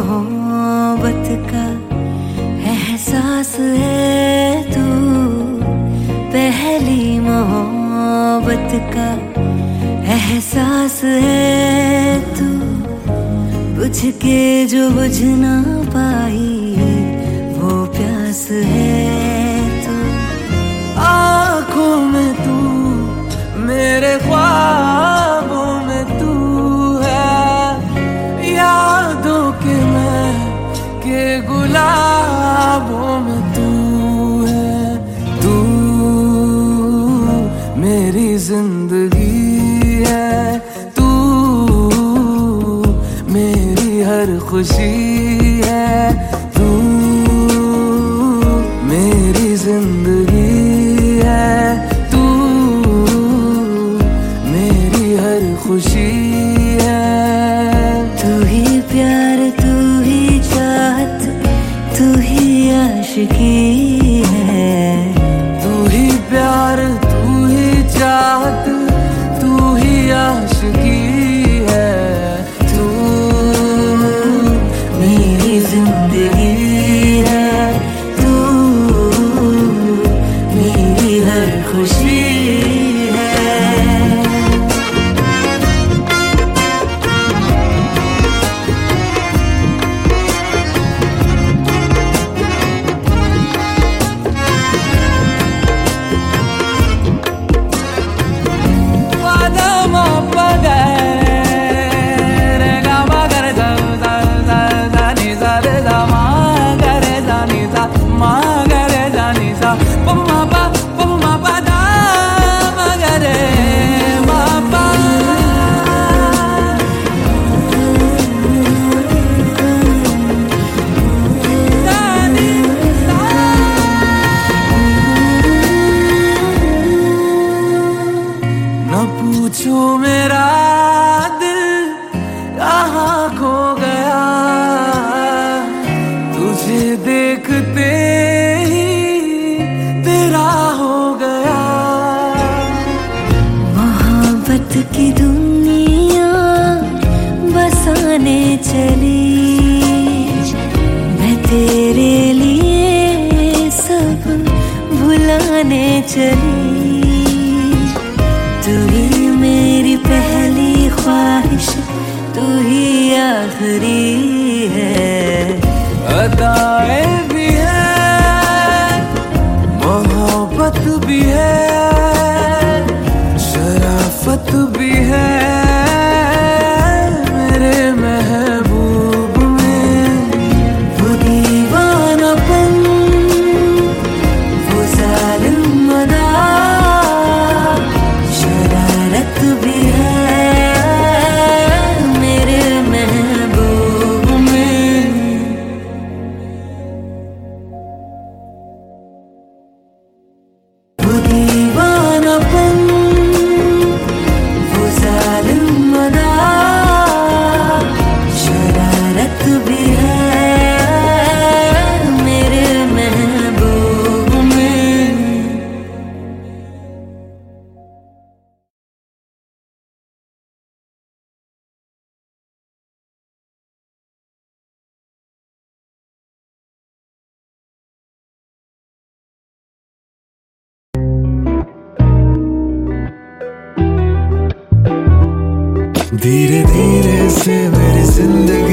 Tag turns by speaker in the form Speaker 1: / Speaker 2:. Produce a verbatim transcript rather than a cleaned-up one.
Speaker 1: मोहब्बत का एहसास है तू, पहली मोहब्बत का एहसास है तू, बुझ के जो बुझ ना पाई वो प्यास है तू।
Speaker 2: आँखों में तू, मेरे ख्वाबों में तू है, यादों के मैं के गुलाबों में तू है। तू मेरी जिंदगी है, तू मेरी हर खुशी है, तू मेरी जिंदगी है, तू मेरी हर खुशी है।
Speaker 1: तू ही प्यार, तू ही चाहत, तू ही आशिकी है।
Speaker 2: तू ही प्यार, तू ही चाहत, तू ही आशिकी है। तू
Speaker 1: मेरी जिंदगी है, तू मेरी हर खुशी है।
Speaker 2: पूछो मेरा दिल कहाँ खो गया, तुझे देखते ही तेरा हो गया।
Speaker 1: मोहब्बत की दुनिया बसाने चली, मैं तेरे लिए सब भुलाने चली। तू ही मेरी पहली ख्वाहिश, तू ही आखिरी है।
Speaker 2: अदाएं भी है, मोहब्बत भी है, शराफत भी है, मेरे महबूब में
Speaker 1: वो दीवानापन, वो जालिम अदा, शरारत भी है, मेरे महबूब में। वो दीवानापन, वो जालिम अदा, शरारत भी है, मेरे महबूब में।
Speaker 2: धीरे धीरे से मेरी जिंदगी